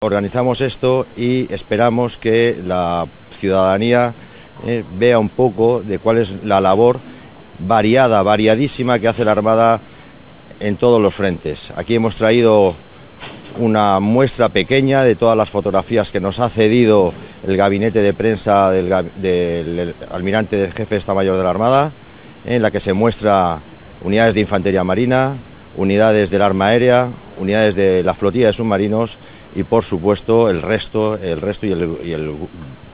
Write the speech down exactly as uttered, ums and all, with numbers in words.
Organizamos esto y esperamos que la ciudadanía eh, vea un poco de cuál es la labor variada, variadísima que hace la Armada en todos los frentes. Aquí hemos traído una muestra pequeña de todas las fotografías que nos ha cedido el gabinete de prensa del, del almirante del jefe de Estado Mayor de la Armada, en la que se muestra unidades de infantería marina, unidades del arma aérea, unidades de la flotilla de submarinos y por supuesto el resto, el resto y el, y el